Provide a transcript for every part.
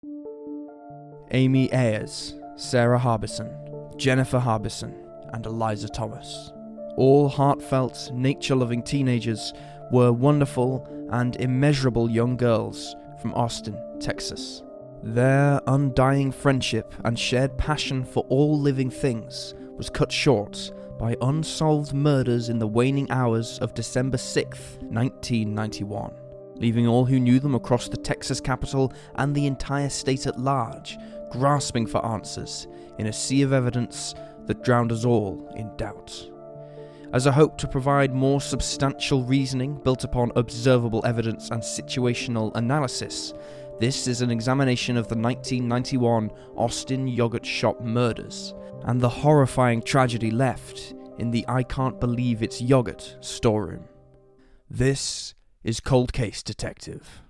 Amy Ayers, Sarah Harbison, Jennifer Harbison, and Eliza Thomas. All heartfelt, nature-loving teenagers were wonderful and immeasurable young girls from Austin, Texas. Their undying friendship and shared passion for all living things was cut short by unsolved murders in the waning hours of December 6th, 1991, leaving all who knew them across the Texas capital and the entire state at large grasping for answers in a sea of evidence that drowned us all in doubt. As a hope to provide more substantial reasoning built upon observable evidence and situational analysis, this is an examination of the 1991 Austin yogurt shop murders and the horrifying tragedy left in the I Can't Believe It's Yogurt storeroom. This is Cold Case Detective.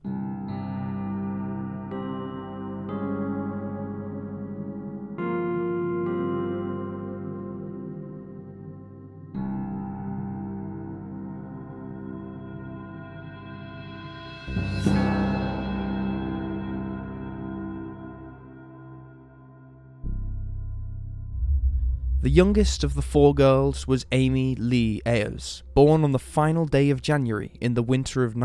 The youngest of the four girls was Amy Lee Ayers, born on the final day of January in the winter of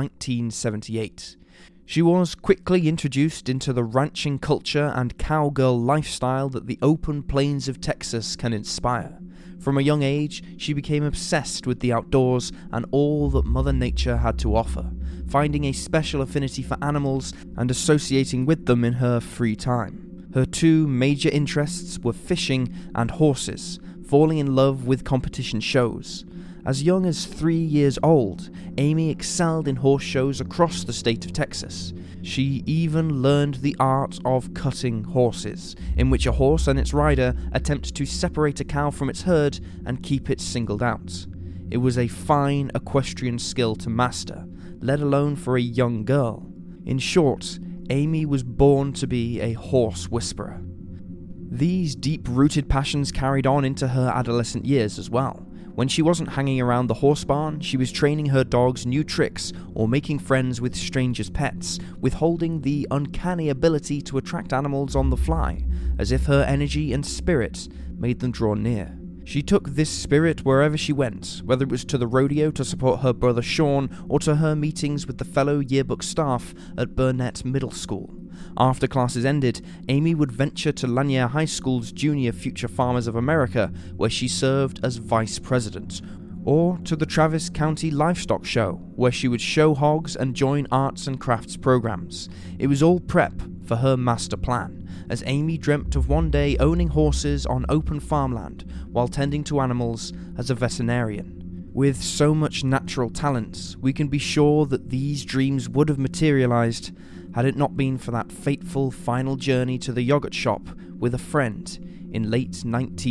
1978. She was quickly introduced into the ranching culture and cowgirl lifestyle that the open plains of Texas can inspire. From a young age, she became obsessed with the outdoors and all that Mother Nature had to offer, finding a special affinity for animals and associating with them in her free time. Her two major interests were fishing and horses, falling in love with competition shows. As young as 3 years old, Amy excelled in horse shows across the state of Texas. She even learned the art of cutting horses, in which a horse and its rider attempt to separate a cow from its herd and keep it singled out. It was a fine equestrian skill to master, let alone for a young girl. In short, Amy was born to be a horse whisperer. These deep-rooted passions carried on into her adolescent years as well. When she wasn't hanging around the horse barn, she was training her dogs new tricks or making friends with strangers' pets, withholding the uncanny ability to attract animals on the fly, as if her energy and spirit made them draw near. She took this spirit wherever she went, whether it was to the rodeo to support her brother Sean or to her meetings with the fellow yearbook staff at Burnett Middle School. After classes ended, Amy would venture to Lanier High School's Junior Future Farmers of America, where she served as vice president, or to the Travis County Livestock Show, where she would show hogs and join arts and crafts programs. It was all prep for her master plan, as Amy dreamt of one day owning horses on open farmland while tending to animals as a veterinarian. With so much natural talent, we can be sure that these dreams would have materialized had it not been for that fateful final journey to the yogurt shop with a friend in late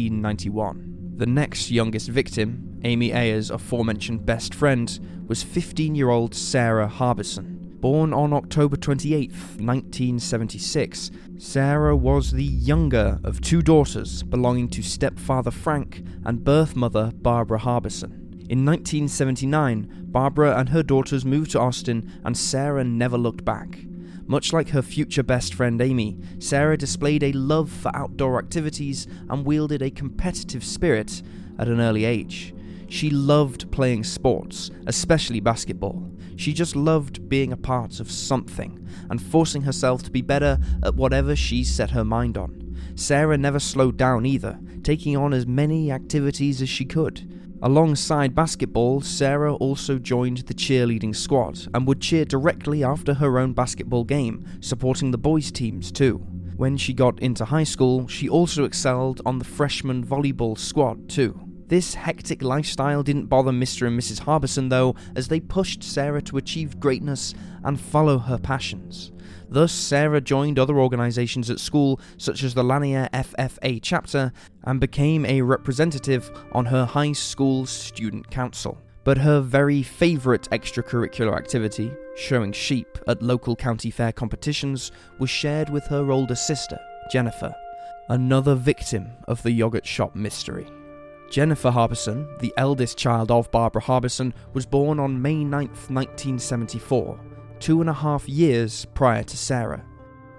1991. The next youngest victim, Amy Ayers' aforementioned best friend, was 15-year-old Sarah Harbison. Born on October 28, 1976, Sarah was the younger of two daughters belonging to stepfather Frank and birth mother Barbara Harbison. In 1979, Barbara and her daughters moved to Austin, and Sarah never looked back. Much like her future best friend Amy, Sarah displayed a love for outdoor activities and wielded a competitive spirit at an early age. She loved playing sports, especially basketball. She just loved being a part of something and forcing herself to be better at whatever she set her mind on. Sarah never slowed down either, taking on as many activities as she could. Alongside basketball, Sarah also joined the cheerleading squad and would cheer directly after her own basketball game, supporting the boys' teams too. When she got into high school, she also excelled on the freshman volleyball squad too. This hectic lifestyle didn't bother Mr. and Mrs. Harbison though, as they pushed Sarah to achieve greatness and follow her passions. Thus, Sarah joined other organisations at school, such as the Lanier FFA chapter, and became a representative on her high school's student council. But her very favourite extracurricular activity, showing sheep at local county fair competitions, was shared with her older sister, Jennifer, another victim of the yogurt shop mystery. Jennifer Harbison, the eldest child of Barbara Harbison, was born on May 9, 1974, 2.5 years prior to Sarah.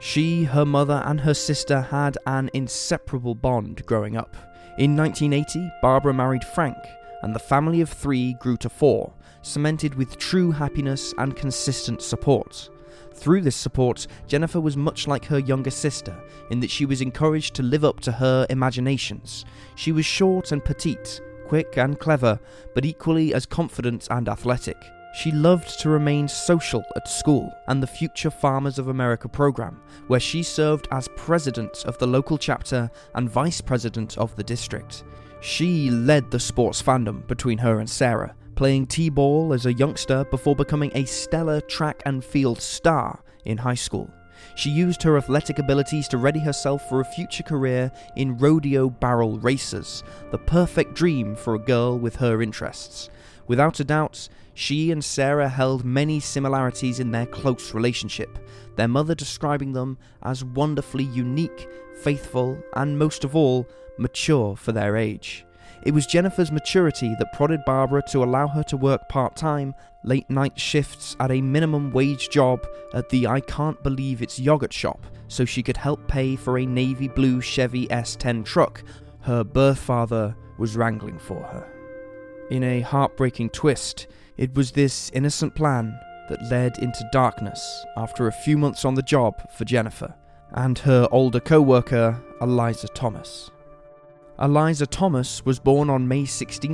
She, her mother, and her sister had an inseparable bond growing up. In 1980, Barbara married Frank, and the family of 3 grew to 4, cemented with true happiness and consistent support. Through this support, Jennifer was much like her younger sister in that she was encouraged to live up to her imaginations. She was short and petite, quick and clever, but equally as confident and athletic. She loved to remain social at school and the Future Farmers of America program, where she served as president of the local chapter and vice president of the district. She led the sports fandom between her and Sarah, playing t-ball as a youngster before becoming a stellar track and field star in high school. She used her athletic abilities to ready herself for a future career in rodeo barrel races, the perfect dream for a girl with her interests. Without a doubt, she and Sarah held many similarities in their close relationship, their mother describing them as wonderfully unique, faithful, and most of all, mature for their age. It was Jennifer's maturity that prodded Barbara to allow her to work part-time, late-night shifts at a minimum wage job at the I Can't Believe It's Yogurt shop so she could help pay for a navy blue Chevy S10 truck her birth father was wrangling for her. In a heartbreaking twist, it was this innocent plan that led into darkness after a few months on the job for Jennifer and her older co-worker, Eliza Thomas. Eliza Thomas was born on May 16,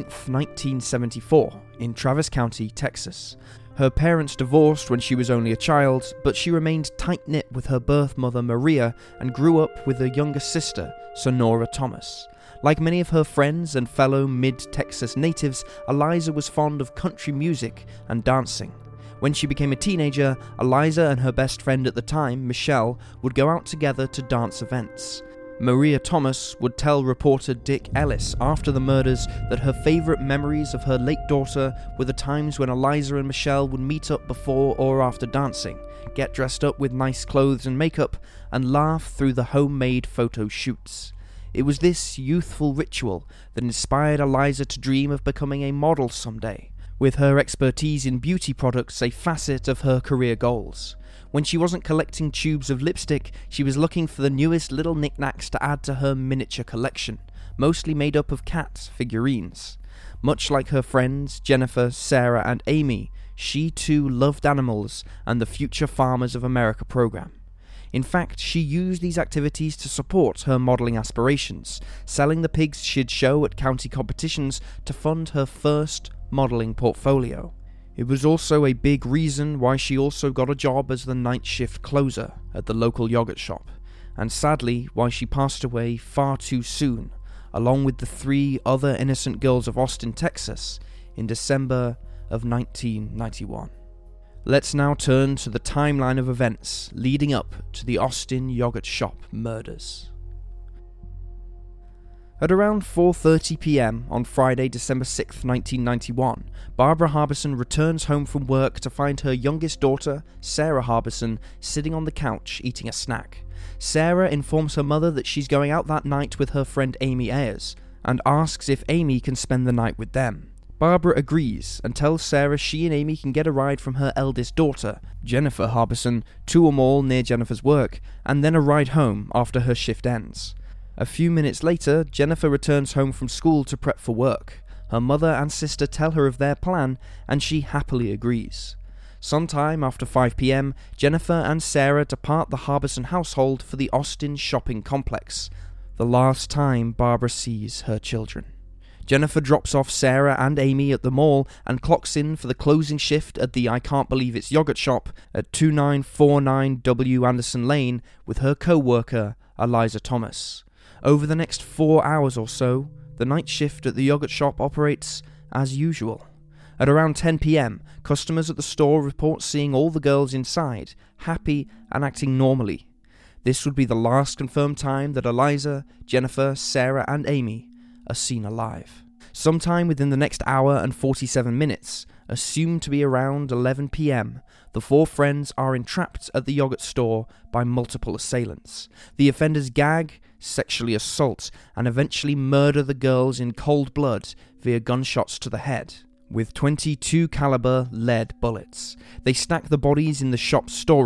1974, in Travis County, Texas. Her parents divorced when she was only a child, but she remained tight-knit with her birth mother Maria and grew up with her younger sister, Sonora Thomas. Like many of her friends and fellow mid-Texas natives, Eliza was fond of country music and dancing. When she became a teenager, Eliza and her best friend at the time, Michelle, would go out together to dance events. Maria Thomas would tell reporter Dick Ellis after the murders that her favourite memories of her late daughter were the times when Eliza and Michelle would meet up before or after dancing, get dressed up with nice clothes and makeup, and laugh through the homemade photo shoots. It was this youthful ritual that inspired Eliza to dream of becoming a model someday, with her expertise in beauty products a facet of her career goals. When she wasn't collecting tubes of lipstick, she was looking for the newest little knickknacks to add to her miniature collection, mostly made up of cat figurines. Much like her friends Jennifer, Sarah, and Amy, she too loved animals and the Future Farmers of America program. In fact, she used these activities to support her modelling aspirations, selling the pigs she'd show at county competitions to fund her first modelling portfolio. It was also a big reason why she also got a job as the night shift closer at the local yogurt shop, and sadly why she passed away far too soon, along with the 3 other innocent girls of Austin, Texas, in December of 1991. Let's now turn to the timeline of events leading up to the Austin yogurt shop murders. At around 4:30 p.m. on Friday, December 6, 1991, Barbara Harbison returns home from work to find her youngest daughter, Sarah Harbison, sitting on the couch eating a snack. Sarah informs her mother that she's going out that night with her friend Amy Ayers, and asks if Amy can spend the night with them. Barbara agrees and tells Sarah she and Amy can get a ride from her eldest daughter, Jennifer Harbison, to a mall near Jennifer's work, and then a ride home after her shift ends. A few minutes later, Jennifer returns home from school to prep for work. Her mother and sister tell her of their plan, and she happily agrees. Sometime after 5 p.m, Jennifer and Sarah depart the Harbison household for the Austin shopping complex, the last time Barbara sees her children. Jennifer drops off Sarah and Amy at the mall and clocks in for the closing shift at the I Can't Believe It's Yogurt shop at 2949 W. Anderson Lane with her co-worker, Eliza Thomas. Over the next 4 hours or so, the night shift at the yogurt shop operates as usual. At around 10 p.m, customers at the store report seeing all the girls inside, happy and acting normally. This would be the last confirmed time that Eliza, Jennifer, Sarah and Amy are seen alive. Sometime within the next hour and 47 minutes, assumed to be around 11 p.m, the 4 friends are entrapped at the yogurt store by multiple assailants. The offenders gag, sexually assault, and eventually murder the girls in cold blood via gunshots to the head with .22 caliber lead bullets. They stack the bodies in the shop's storeroom,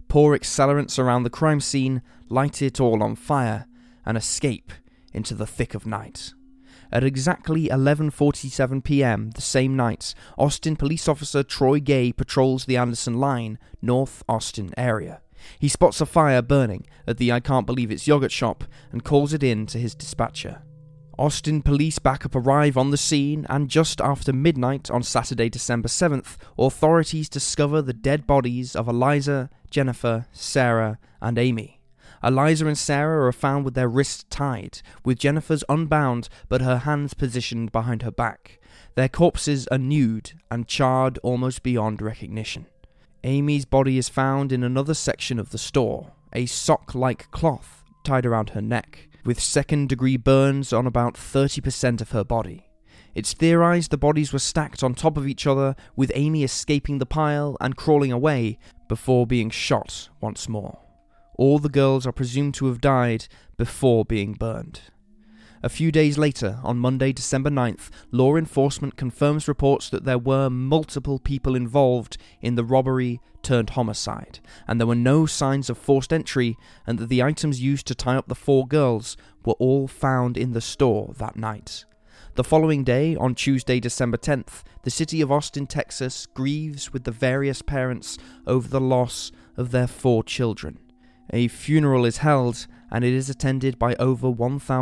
pour accelerants around the crime scene, light it all on fire, and escape into the thick of night. At exactly 11:47 p.m. the same night, Austin police officer Troy Gay patrols the Anderson Line, North Austin area. He spots a fire burning at the I Can't Believe It's yogurt shop and calls it in to his dispatcher. Austin police backup arrive on the scene, and just after midnight on Saturday, December 7th, authorities discover the dead bodies of Eliza, Jennifer, Sarah, and Amy. Eliza and Sarah are found with their wrists tied, with Jennifer's unbound but her hands positioned behind her back. Their corpses are nude and charred almost beyond recognition. Amy's body is found in another section of the store, a sock-like cloth tied around her neck, with second-degree burns on about 30% of her body. It's theorized the bodies were stacked on top of each other, with Amy escaping the pile and crawling away before being shot once more. All the girls are presumed to have died before being burned. A few days later, on Monday, December 9th, law enforcement confirms reports that there were multiple people involved in the robbery-turned-homicide, and there were no signs of forced entry, and that the items used to tie up the 4 girls were all found in the store that night. The following day, on Tuesday, December 10th, the city of Austin, Texas, grieves with the various parents over the loss of their 4 children. A funeral is held, and it is attended by over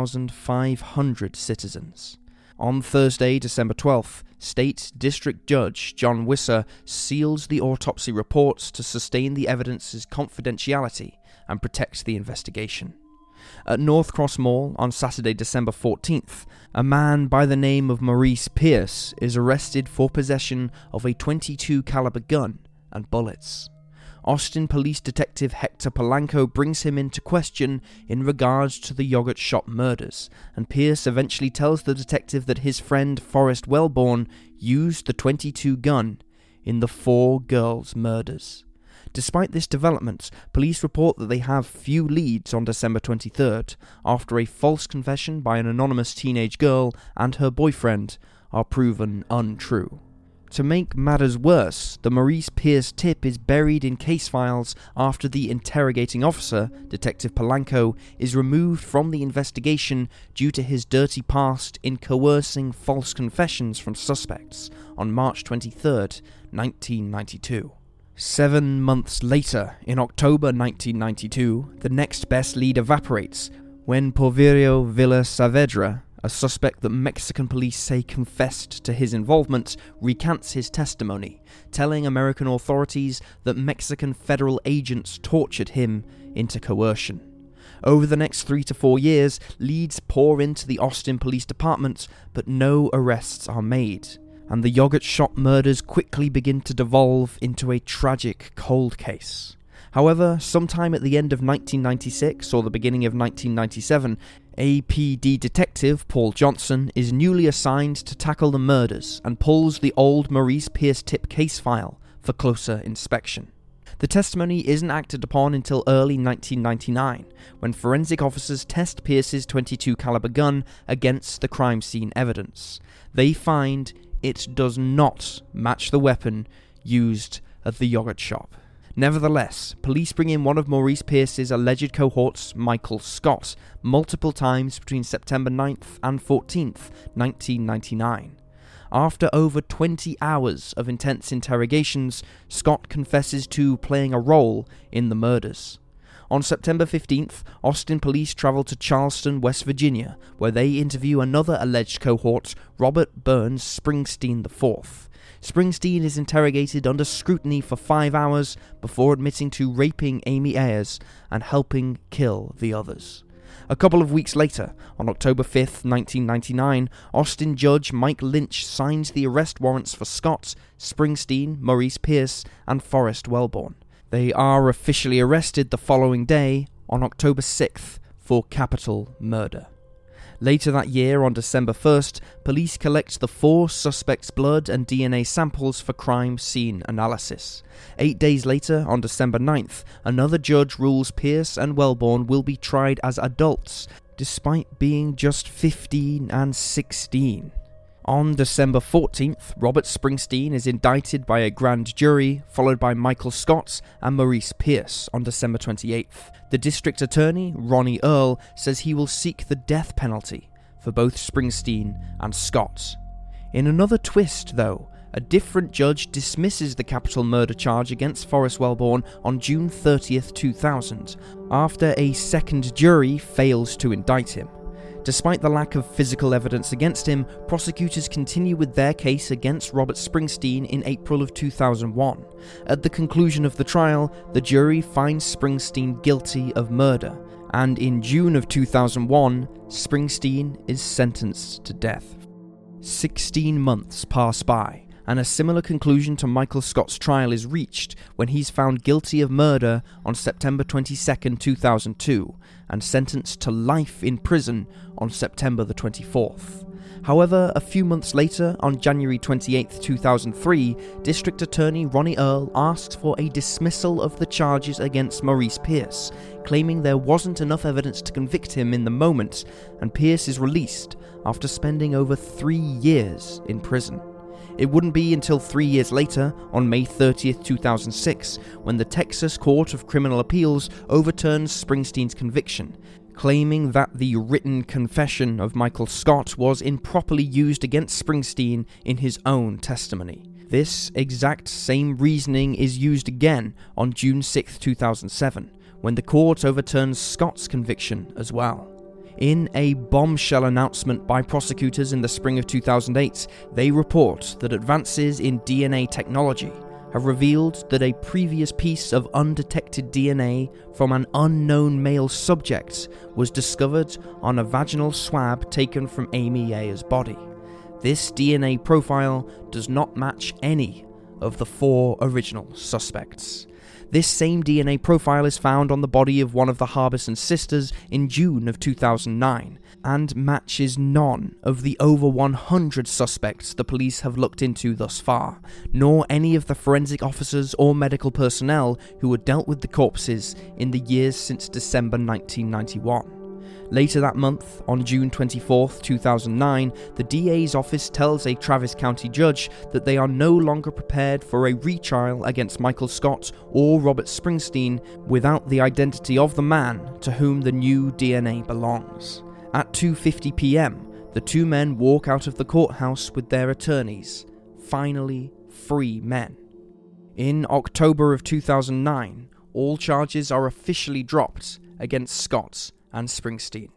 1,500 citizens. On Thursday, December 12th, State District Judge John Wisser seals the autopsy reports to sustain the evidence's confidentiality and protect the investigation. At North Cross Mall on Saturday, December 14th, a man by the name of Maurice Pierce is arrested for possession of a .22 caliber gun and bullets. Austin Police Detective Hector Polanco brings him into question in regards to the yogurt shop murders, and Pierce eventually tells the detective that his friend Forrest Wellborn used the .22 gun in the 4 girls' murders. Despite this development, police report that they have few leads on December 23rd, after a false confession by an anonymous teenage girl and her boyfriend are proven untrue. To make matters worse, the Maurice Pierce tip is buried in case files after the interrogating officer, Detective Polanco, is removed from the investigation due to his dirty past in coercing false confessions from suspects on March 23, 1992. 7 months later, in October 1992, the next best lead evaporates when Porfirio Villa Saavedra, a suspect that Mexican police say confessed to his involvement, recants his testimony, telling American authorities that Mexican federal agents tortured him into coercion. Over the next 3 to 4 years, leads pour into the Austin Police Department, but no arrests are made, and the yogurt shop murders quickly begin to devolve into a tragic cold case. However, sometime at the end of 1996 or the beginning of 1997, APD detective Paul Johnson is newly assigned to tackle the murders and pulls the old Maurice Pierce tip case file for closer inspection. The testimony isn't acted upon until early 1999, when forensic officers test Pierce's .22 caliber gun against the crime scene evidence. They find it does not match the weapon used at the yogurt shop. Nevertheless, police bring in one of Maurice Pierce's alleged cohorts, Michael Scott, multiple times between September 9th and 14th, 1999. After over 20 hours of intense interrogations, Scott confesses to playing a role in the murders. On September 15th, Austin police travel to Charleston, West Virginia, where they interview another alleged cohort, Robert Burns Springsteen IV. Springsteen is interrogated under scrutiny for 5 hours before admitting to raping Amy Ayers and helping kill the others. A couple of weeks later, on October 5th, 1999, Austin Judge Mike Lynch signs the arrest warrants for Scott, Springsteen, Maurice Pierce, and Forrest Wellborn. They are officially arrested the following day, on October 6th, for capital murder. Later that year, on December 1st, police collect the 4 suspects' blood and DNA samples for crime scene analysis. 8 days later, on December 9th, another judge rules Pierce and Wellborn will be tried as adults, despite being just 15 and 16. On December 14th, Robert Springsteen is indicted by a grand jury, followed by Michael Scott and Maurice Pierce on December 28th. The district attorney, Ronnie Earl, says he will seek the death penalty for both Springsteen and Scott. In another twist, though, a different judge dismisses the capital murder charge against Forrest Wellborn on June 30th, 2000, after a second jury fails to indict him. Despite the lack of physical evidence against him, prosecutors continue with their case against Robert Springsteen in April of 2001. At the conclusion of the trial, the jury finds Springsteen guilty of murder, and in June of 2001, Springsteen is sentenced to death. 16 months pass by, and a similar conclusion to Michael Scott's trial is reached when he's found guilty of murder on September 22, 2002, and sentenced to life in prison on September the 24th. However, a few months later, on January 28, 2003, District Attorney Ronnie Earl asks for a dismissal of the charges against Maurice Pierce, claiming there wasn't enough evidence to convict him in the moment, and Pierce is released after spending over 3 years in prison. It wouldn't be until 3 years later, on May 30th, 2006, when the Texas Court of Criminal Appeals overturns Springsteen's conviction, claiming that the written confession of Michael Scott was improperly used against Springsteen in his own testimony. This exact same reasoning is used again on June 6, 2007, when the court overturns Scott's conviction as well. In a bombshell announcement by prosecutors in the spring of 2008, they report that advances in DNA technology have revealed that a previous piece of undetected DNA from an unknown male subject was discovered on a vaginal swab taken from Amy Ayer's body. This DNA profile does not match any of the 4 original suspects. This same DNA profile is found on the body of one of the Harbison sisters in June of 2009, and matches none of the over 100 suspects the police have looked into thus far, nor any of the forensic officers or medical personnel who had dealt with the corpses in the years since December 1991. Later that month, on June 24, 2009, the DA's office tells a Travis County judge that they are no longer prepared for a retrial against Michael Scott or Robert Springsteen without the identity of the man to whom the new DNA belongs. At 2:50 p.m, the 2 men walk out of the courthouse with their attorneys, finally free men. In October of 2009, all charges are officially dropped against Scott and Springsteen.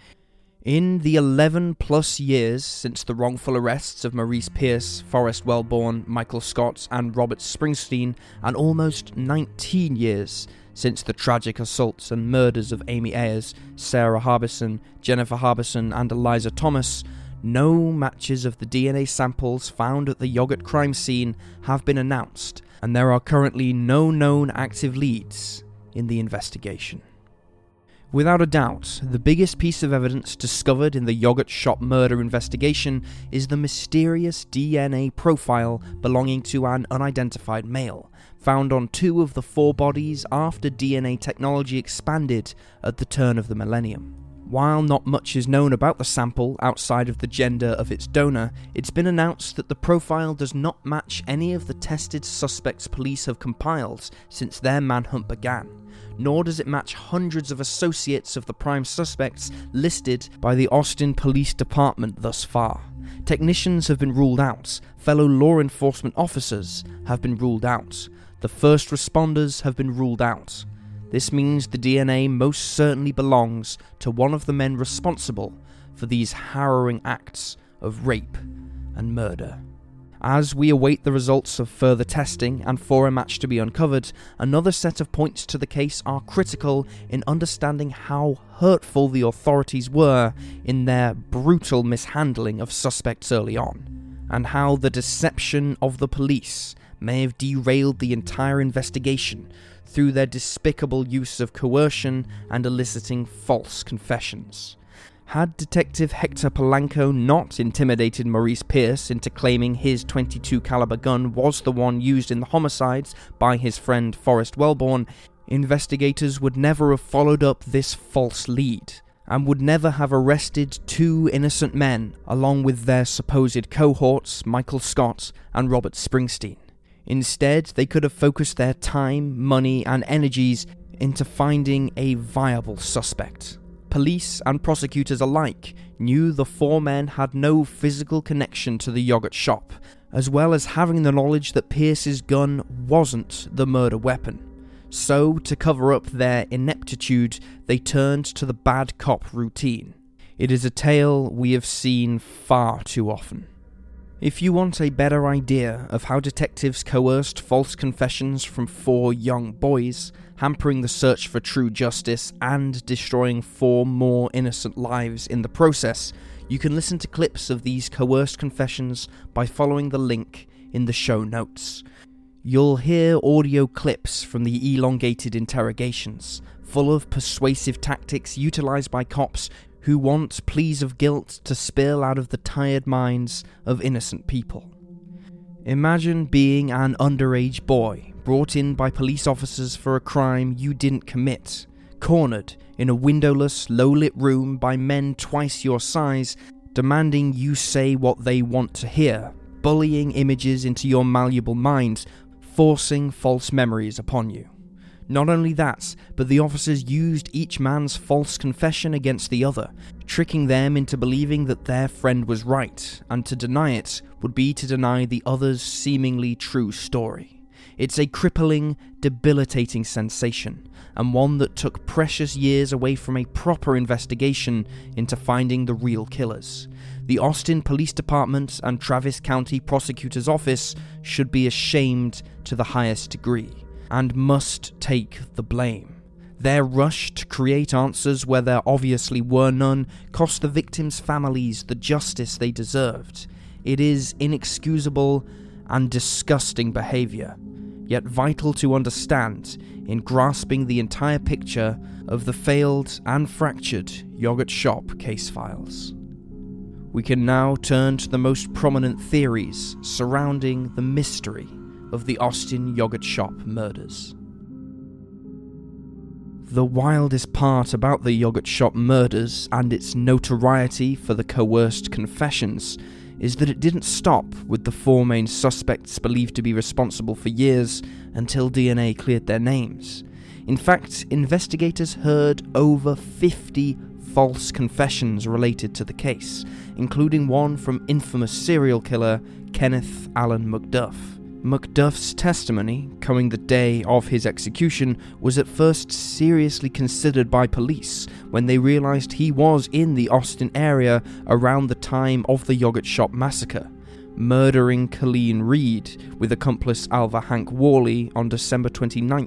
In the 11-plus years since the wrongful arrests of Maurice Pierce, Forrest Wellborn, Michael Scott, and Robert Springsteen, and almost 19 years since the tragic assaults and murders of Amy Ayers, Sarah Harbison, Jennifer Harbison, and Eliza Thomas, no matches of the DNA samples found at the Yogurt crime scene have been announced, and there are currently no known active leads in the investigation. Without a doubt, the biggest piece of evidence discovered in the yogurt shop murder investigation is the mysterious DNA profile belonging to an unidentified male, found on 2 of the 4 bodies after DNA technology expanded at the turn of the millennium. While not much is known about the sample outside of the gender of its donor, it's been announced that the profile does not match any of the tested suspects police have compiled since their manhunt began, nor does it match hundreds of associates of the prime suspects listed by the Austin Police Department thus far. Technicians have been ruled out, fellow law enforcement officers have been ruled out, the first responders have been ruled out. This means the DNA most certainly belongs to one of the men responsible for these harrowing acts of rape and murder. As we await the results of further testing and for a match to be uncovered, another set of points to the case are critical in understanding how hurtful the authorities were in their brutal mishandling of suspects early on, and how the deception of the police may have derailed the entire investigation through their despicable use of coercion and eliciting false confessions. Had Detective Hector Polanco not intimidated Maurice Pierce into claiming his .22 caliber gun was the one used in the homicides by his friend Forrest Wellborn, investigators would never have followed up this false lead, and would never have arrested two innocent men along with their supposed cohorts, Michael Scott and Robert Springsteen. Instead, they could have focused their time, money, and energies into finding a viable suspect. Police and prosecutors alike knew the four men had no physical connection to the yogurt shop, as well as having the knowledge that Pierce's gun wasn't the murder weapon. So, to cover up their ineptitude, they turned to the bad cop routine. It is a tale we have seen far too often. If you want a better idea of how detectives coerced false confessions from four young boys, hampering the search for true justice and destroying four more innocent lives in the process, you can listen to clips of these coerced confessions by following the link in the show notes. You'll hear audio clips from the elongated interrogations, full of persuasive tactics utilized by cops who want pleas of guilt to spill out of the tired minds of innocent people. Imagine being an underage boy brought in by police officers for a crime you didn't commit, cornered in a windowless, low-lit room by men twice your size, demanding you say what they want to hear, bullying images into your malleable mind, forcing false memories upon you. Not only that, but the officers used each man's false confession against the other, tricking them into believing that their friend was right, and to deny it would be to deny the other's seemingly true story. It's a crippling, debilitating sensation, and one that took precious years away from a proper investigation into finding the real killers. The Austin Police Department and Travis County Prosecutor's Office should be ashamed to the highest degree, and must take the blame. Their rush to create answers where there obviously were none cost the victims' families the justice they deserved. It is inexcusable and disgusting behaviour, yet vital to understand in grasping the entire picture of the failed and fractured yogurt shop case files. We can now turn to the most prominent theories surrounding the mystery of the Austin yogurt shop murders. The wildest part about the yogurt shop murders and its notoriety for the coerced confessions is that it didn't stop with the four main suspects believed to be responsible for years until DNA cleared their names. In fact, investigators heard over 50 false confessions related to the case, including one from infamous serial killer Kenneth Allen McDuff. McDuff's testimony, coming the day of his execution, was at first seriously considered by police when they realized he was in the Austin area around the time of the yogurt shop massacre, murdering Colleen Reed with accomplice Alva Hank Worley on December 29,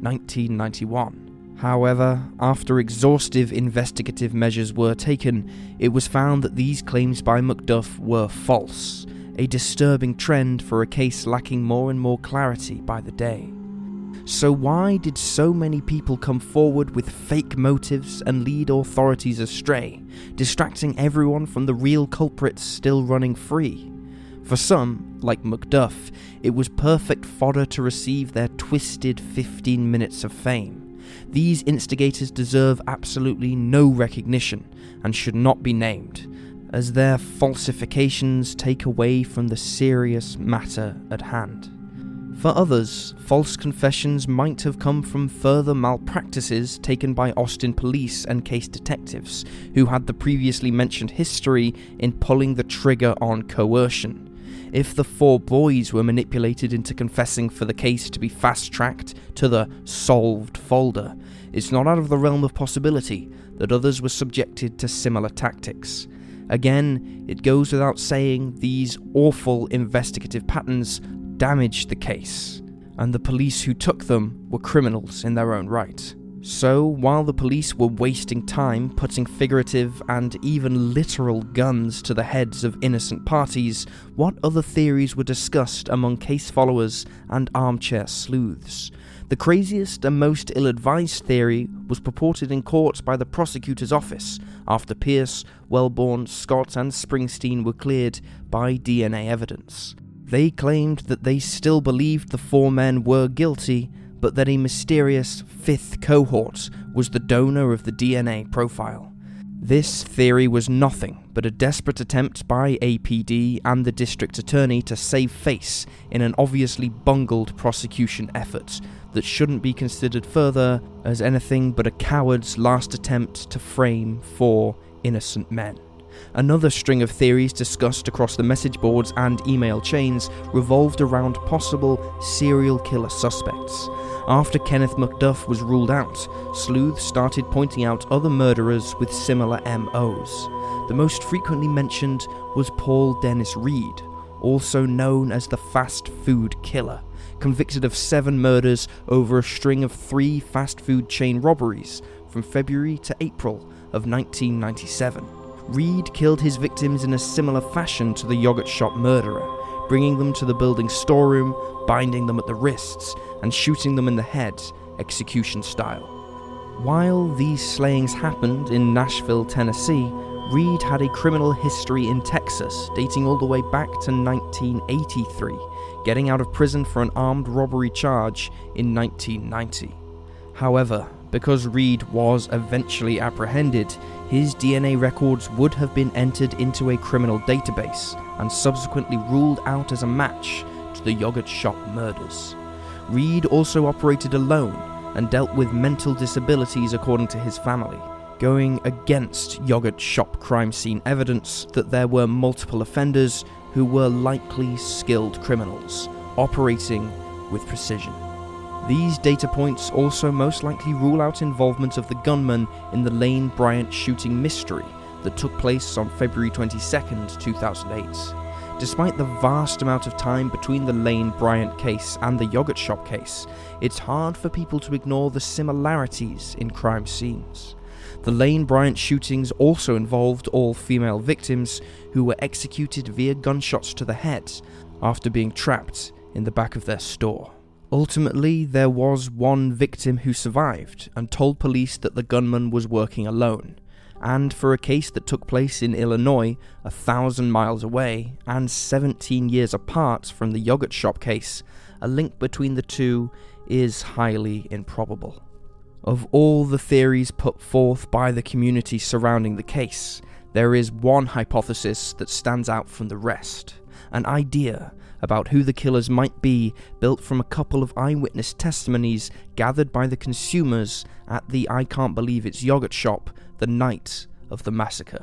1991. However, after exhaustive investigative measures were taken, it was found that these claims by McDuff were false, a disturbing trend for a case lacking more and more clarity by the day. So why did so many people come forward with fake motives and lead authorities astray, distracting everyone from the real culprits still running free? For some, like McDuff, it was perfect fodder to receive their twisted 15 minutes of fame. These instigators deserve absolutely no recognition and should not be named, as their falsifications take away from the serious matter at hand. For others, false confessions might have come from further malpractices taken by Austin police and case detectives, who had the previously mentioned history in pulling the trigger on coercion. If the four boys were manipulated into confessing for the case to be fast-tracked to the solved folder, it's not out of the realm of possibility that others were subjected to similar tactics. Again, it goes without saying these awful investigative patterns damaged the case, and the police who took them were criminals in their own right. So, while the police were wasting time putting figurative and even literal guns to the heads of innocent parties, what other theories were discussed among case followers and armchair sleuths? The craziest and most ill-advised theory was purported in court by the prosecutor's office after Pierce, Wellborn, Scott and Springsteen were cleared by DNA evidence. They claimed that they still believed the four men were guilty, but that a mysterious fifth cohort was the donor of the DNA profile. This theory was nothing but a desperate attempt by APD and the district attorney to save face in an obviously bungled prosecution effort that shouldn't be considered further as anything but a coward's last attempt to frame 4 innocent men. Another string of theories discussed across the message boards and email chains revolved around possible serial killer suspects. After Kenneth McDuff was ruled out, sleuths started pointing out other murderers with similar MOs. The most frequently mentioned was Paul Dennis Reed, also known as the fast food killer, convicted of 7 murders over a string of 3 fast food chain robberies from February to April of 1997. Reed killed his victims in a similar fashion to the yogurt shop murderer, bringing them to the building's storeroom, binding them at the wrists, and shooting them in the head, execution style. While these slayings happened in Nashville, Tennessee, Reed had a criminal history in Texas dating all the way back to 1983, getting out of prison for an armed robbery charge in 1990. However, because Reed was eventually apprehended, his DNA records would have been entered into a criminal database and subsequently ruled out as a match to the yogurt shop murders. Reed also operated alone and dealt with mental disabilities according to his family, going against yogurt shop crime scene evidence that there were multiple offenders who were likely skilled criminals, operating with precision. These data points also most likely rule out involvement of the gunman in the Lane Bryant shooting mystery that took place on February 22, 2008. Despite the vast amount of time between the Lane Bryant case and the yogurt shop case, it's hard for people to ignore the similarities in crime scenes. The Lane Bryant shootings also involved all female victims who were executed via gunshots to the head after being trapped in the back of their store. Ultimately, there was one victim who survived and told police that the gunman was working alone, and for a case that took place in Illinois, 1,000 miles away, and 17 years apart from the yogurt shop case, a link between the two is highly improbable. Of all the theories put forth by the community surrounding the case, there is one hypothesis that stands out from the rest, an idea about who the killers might be built from a couple of eyewitness testimonies gathered by the consumers at the I Can't Believe It's yogurt shop the night of the massacre.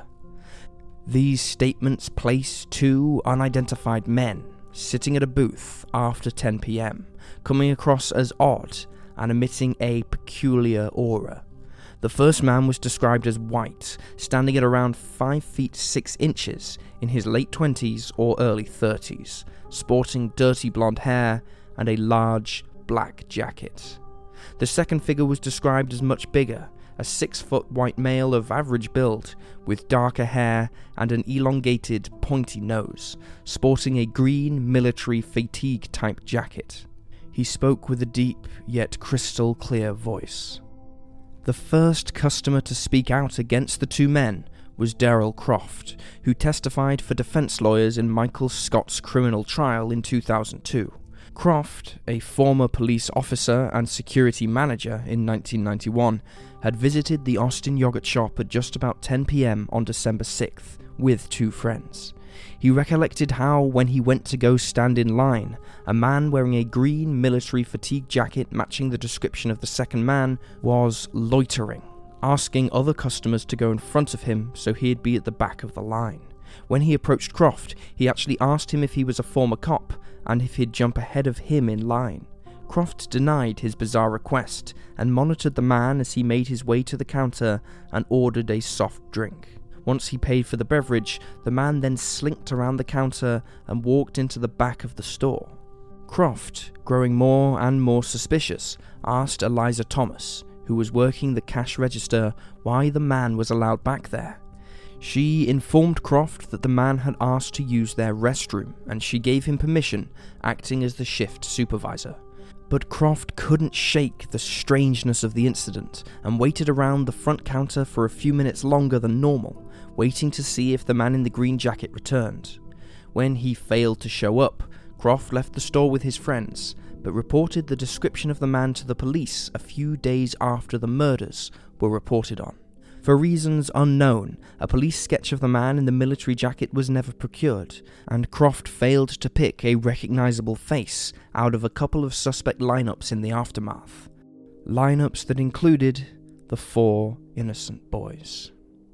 These statements place 2 unidentified men sitting at a booth after 10 p.m, coming across as odd and emitting a peculiar aura. The first man was described as white, standing at around 5 feet 6 inches, in his late 20s or early 30s, sporting dirty blonde hair and a large black jacket. The second figure was described as much bigger, a 6-foot white male of average build, with darker hair and an elongated, pointy nose, sporting a green military fatigue-type jacket. He spoke with a deep yet crystal clear voice. The first customer to speak out against the 2 men was Daryl Croft, who testified for defense lawyers in Michael Scott's criminal trial in 2002. Croft, a former police officer and security manager in 1991, had visited the Austin yogurt shop at just about 10 p.m. on December 6th with 2 friends. He recollected how, when he went to go stand in line, a man wearing a green military fatigue jacket matching the description of the second man was loitering, asking other customers to go in front of him so he'd be at the back of the line. When he approached Croft, he actually asked him if he was a former cop and if he'd jump ahead of him in line. Croft denied his bizarre request and monitored the man as he made his way to the counter and ordered a soft drink. Once he paid for the beverage, the man then slinked around the counter and walked into the back of the store. Croft, growing more and more suspicious, asked Eliza Thomas, who was working the cash register, why the man was allowed back there. She informed Croft that the man had asked to use their restroom, and she gave him permission, acting as the shift supervisor. But Croft couldn't shake the strangeness of the incident and waited around the front counter for a few minutes longer than normal, waiting to see if the man in the green jacket returned. When he failed to show up, Croft left the store with his friends, but reported the description of the man to the police a few days after the murders were reported on. For reasons unknown, a police sketch of the man in the military jacket was never procured, and Croft failed to pick a recognizable face out of a couple of suspect lineups in the aftermath. Lineups that included the 4 innocent boys.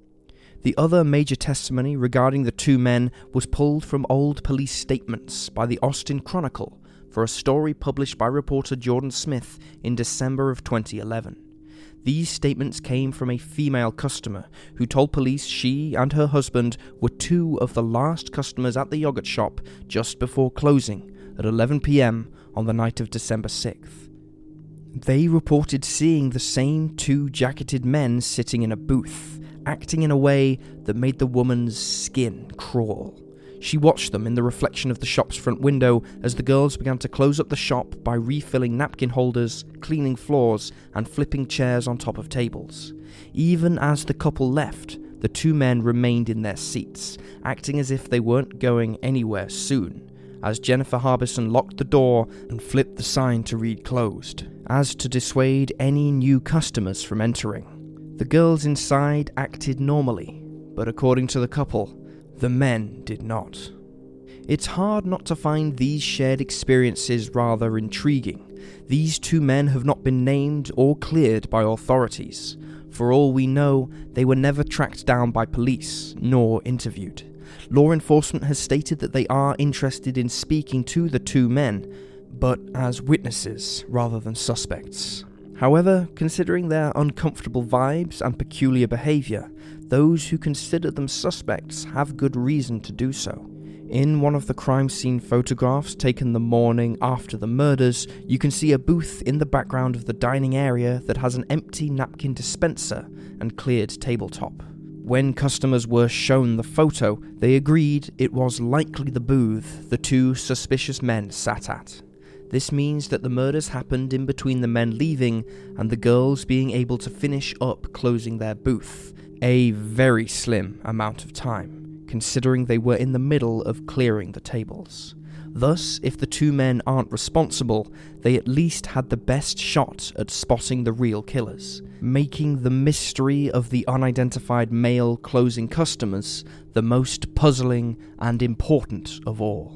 The other major testimony regarding the 2 men was pulled from old police statements by the Austin Chronicle for a story published by reporter Jordan Smith in December of 2011. These statements came from a female customer who told police she and her husband were 2 of the last customers at the yogurt shop just before closing at 11 p.m. on the night of December 6th. They reported seeing the same 2 jacketed men sitting in a booth, acting in a way that made the woman's skin crawl. She watched them in the reflection of the shop's front window as the girls began to close up the shop by refilling napkin holders, cleaning floors, and flipping chairs on top of tables. Even as the couple left, the 2 men remained in their seats, acting as if they weren't going anywhere soon, as Jennifer Harbison locked the door and flipped the sign to read closed, as to dissuade any new customers from entering. The girls inside acted normally, but according to the couple, the men did not. It's hard not to find these shared experiences rather intriguing. These 2 men have not been named or cleared by authorities. For all we know, they were never tracked down by police, nor interviewed. Law enforcement has stated that they are interested in speaking to the 2 men, but as witnesses rather than suspects. However, considering their uncomfortable vibes and peculiar behaviour, those who consider them suspects have good reason to do so. In one of the crime scene photographs taken the morning after the murders, you can see a booth in the background of the dining area that has an empty napkin dispenser and cleared tabletop. When customers were shown the photo, they agreed it was likely the booth the 2 suspicious men sat at. This means that the murders happened in between the men leaving and the girls being able to finish up closing their booth, a very slim amount of time, considering they were in the middle of clearing the tables. Thus, if the 2 men aren't responsible, they at least had the best shot at spotting the real killers, making the mystery of the unidentified male closing customers the most puzzling and important of all.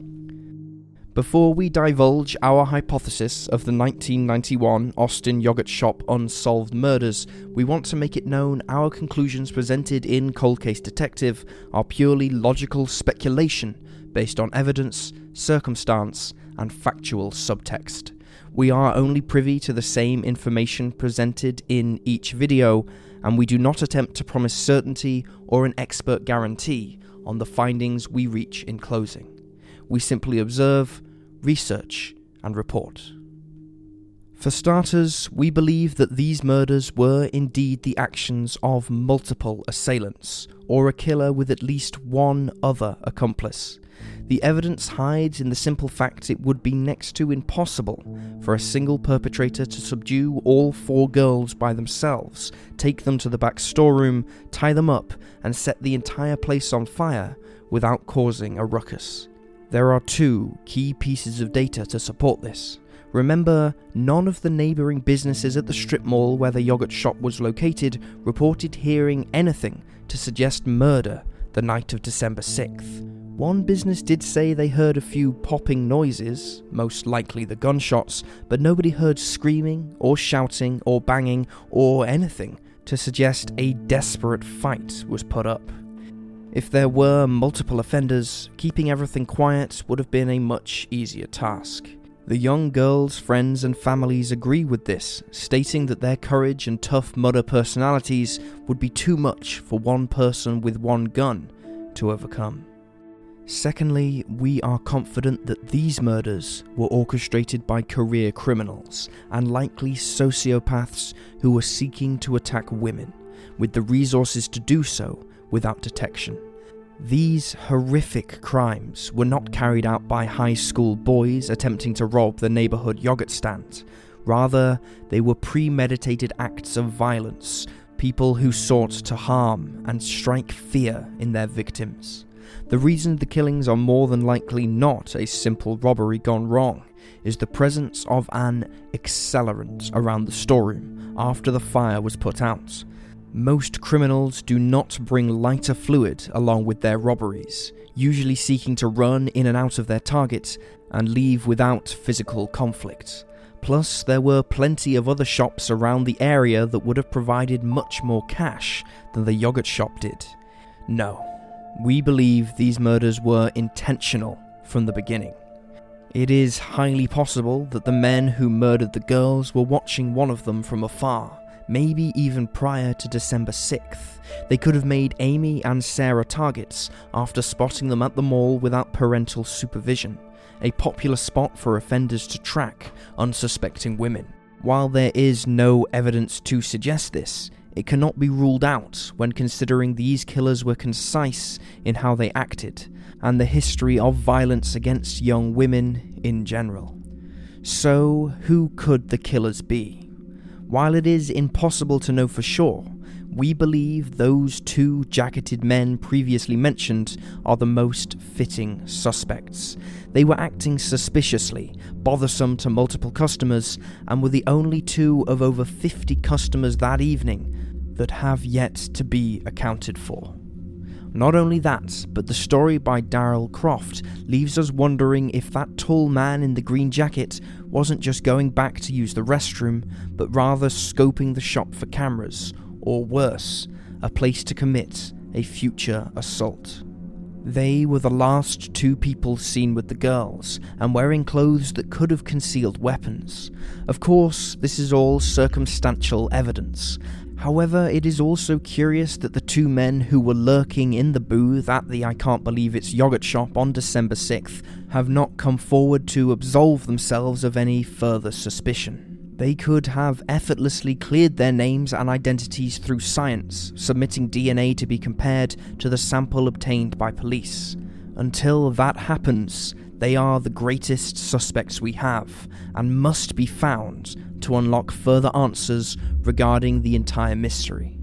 Before we divulge our hypothesis of the 1991 Austin yogurt shop unsolved murders, we want to make it known our conclusions presented in Cold Case Detective are purely logical speculation based on evidence, circumstance, and factual subtext. We are only privy to the same information presented in each video, and we do not attempt to promise certainty or an expert guarantee on the findings we reach in closing. We simply observe, research, and report. For starters, we believe that these murders were indeed the actions of multiple assailants, or a killer with at least one other accomplice. The evidence hides in the simple fact it would be next to impossible for a single perpetrator to subdue all 4 girls by themselves, take them to the back storeroom, tie them up, and set the entire place on fire without causing a ruckus. There are 2 key pieces of data to support this. Remember, none of the neighbouring businesses at the strip mall where the yogurt shop was located reported hearing anything to suggest murder the night of December 6th. One business did say they heard a few popping noises, most likely the gunshots, but nobody heard screaming or shouting or banging or anything to suggest a desperate fight was put up. If there were multiple offenders, keeping everything quiet would have been a much easier task. The young girls' friends and families agree with this, stating that their courage and tough mudder personalities would be too much for one person with one gun to overcome. Secondly, we are confident that these murders were orchestrated by career criminals and likely sociopaths who were seeking to attack women, with the resources to do so without detection. These horrific crimes were not carried out by high school boys attempting to rob the neighborhood yogurt stand. Rather, they were premeditated acts of violence, people who sought to harm and strike fear in their victims. The reason the killings are more than likely not a simple robbery gone wrong is the presence of an accelerant around the storeroom after the fire was put out. Most criminals do not bring lighter fluid along with their robberies, usually seeking to run in and out of their target and leave without physical conflict. Plus, there were plenty of other shops around the area that would have provided much more cash than the yogurt shop did. No, we believe these murders were intentional from the beginning. It is highly possible that the men who murdered the girls were watching one of them from afar, maybe even prior to December 6th. They could have made Amy and Sarah targets after spotting them at the mall without parental supervision, a popular spot for offenders to track unsuspecting women. While there is no evidence to suggest this, it cannot be ruled out when considering these killers were concise in how they acted, and the history of violence against young women in general. So, who could the killers be? While it is impossible to know for sure, we believe those two jacketed men previously mentioned are the most fitting suspects. They were acting suspiciously, bothersome to multiple customers, and were the only two of over 50 customers that evening that have yet to be accounted for. Not only that, but the story by Darrell Croft leaves us wondering if that tall man in the green jacket wasn't just going back to use the restroom, but rather scoping the shop for cameras, or worse, a place to commit a future assault. They were the last two people seen with the girls, and wearing clothes that could have concealed weapons. Of course, this is all circumstantial evidence. However, it is also curious that the two men who were lurking in the booth at the I Can't Believe It's yogurt shop on December 6th have not come forward to absolve themselves of any further suspicion. They could have effortlessly cleared their names and identities through science, submitting DNA to be compared to the sample obtained by police. Until that happens, they are the greatest suspects we have, and must be found to unlock further answers regarding the entire mystery.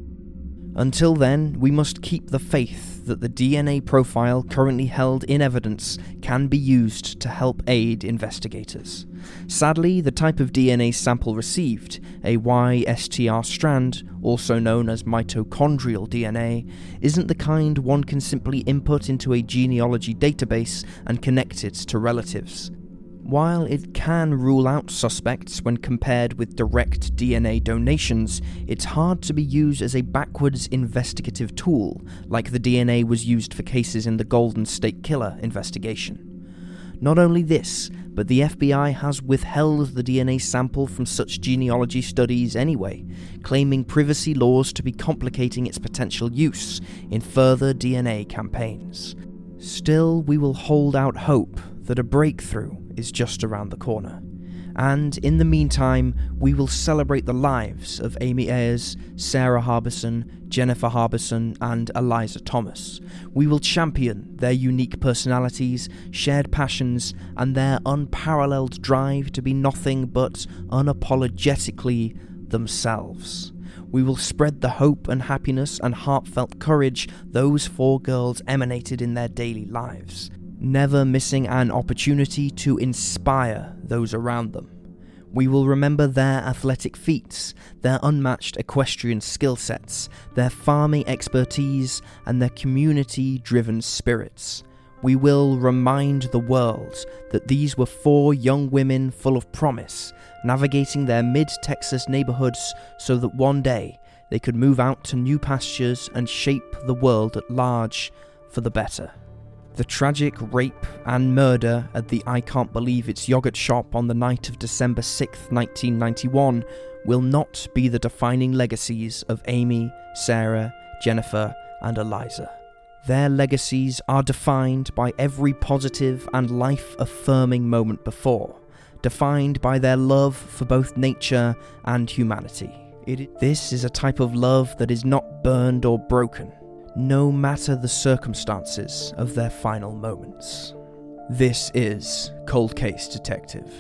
Until then, we must keep the faith that the DNA profile currently held in evidence can be used to help aid investigators. Sadly, the type of DNA sample received, a YSTR strand, also known as mitochondrial DNA, isn't the kind one can simply input into a genealogy database and connect it to relatives. While it can rule out suspects when compared with direct DNA donations, it's hard to be used as a backwards investigative tool, like the DNA was used for cases in the Golden State Killer investigation. Not only this, but the FBI has withheld the DNA sample from such genealogy studies anyway, claiming privacy laws to be complicating its potential use in further DNA campaigns. Still, we will hold out hope that a breakthrough is just around the corner. And in the meantime, we will celebrate the lives of Amy Ayers, Sarah Harbison, Jennifer Harbison, and Eliza Thomas. We will champion their unique personalities, shared passions, and their unparalleled drive to be nothing but unapologetically themselves. We will spread the hope and happiness and heartfelt courage those four girls emanated in their daily lives, never missing an opportunity to inspire those around them. We will remember their athletic feats, their unmatched equestrian skill sets, their farming expertise, and their community-driven spirits. We will remind the world that these were four young women full of promise, navigating their mid-Texas neighborhoods so that one day they could move out to new pastures and shape the world at large for the better. The tragic rape and murder at the I Can't Believe It's yogurt shop on the night of December 6th, 1991 will not be the defining legacies of Amy, Sarah, Jennifer, and Eliza. Their legacies are defined by every positive and life-affirming moment before, defined by their love for both nature and humanity. This is a type of love that is not burned or broken, no matter the circumstances of their final moments. This is Cold Case Detective.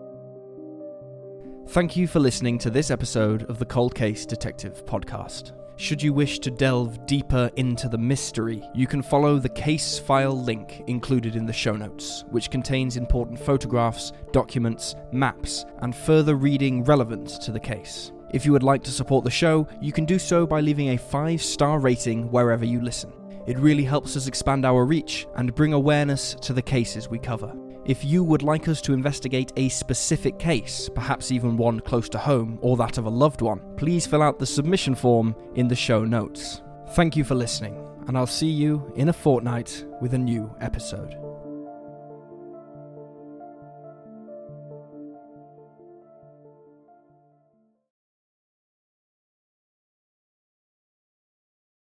Thank you for listening to this episode of the Cold Case Detective podcast. Should you wish to delve deeper into the mystery, you can follow the case file link included in the show notes, which contains important photographs, documents, maps, and further reading relevant to the case. If you would like to support the show, you can do so by leaving a 5-star rating wherever you listen. It really helps us expand our reach and bring awareness to the cases we cover. If you would like us to investigate a specific case, perhaps even one close to home or that of a loved one, please fill out the submission form in the show notes. Thank you for listening, and I'll see you in a fortnight with a new episode.